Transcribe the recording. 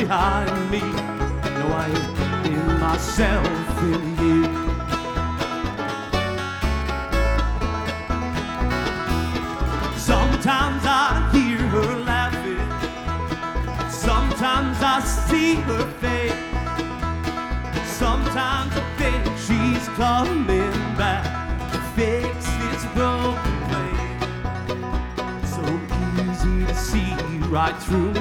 behind me. No, I ain't in myself in you. Sometimes I hear her laughing, sometimes I see her face, sometimes I think she's coming back to fix this broken place. So easy to see right through